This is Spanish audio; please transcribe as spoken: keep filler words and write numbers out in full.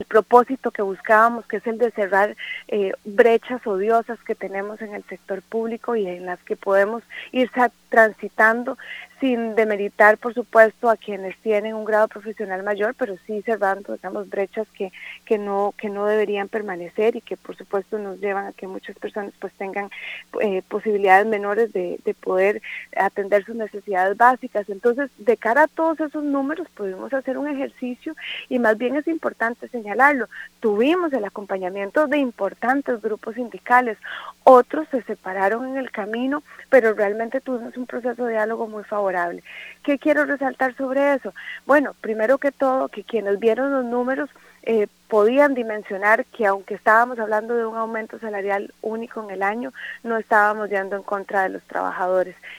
propósito que buscábamos, que es el de cerrar eh, brechas odiosas que tenemos en el sector público y en las que podemos ir transitando sin demeritar, por supuesto, a quienes tienen un grado profesional mayor, pero sí cerrando, digamos, brechas que, que no que no deberían permanecer y que, por supuesto, nos llevan a que muchas personas pues tengan eh, posibilidades menores de, de poder atender sus necesidades básicas. Entonces, de cara a todos esos números, pudimos hacer un ejercicio y más bien es importante señalarlo. Tuvimos el acompañamiento de importantes grupos sindicales, otros se separaron en el camino, pero realmente tuvimos un proceso de diálogo muy favorable. ¿Qué quiero resaltar sobre eso? Bueno, primero que todo, que quienes vieron los números eh, podían dimensionar que aunque estábamos hablando de un aumento salarial único en el año, no estábamos yendo en contra de los trabajadores.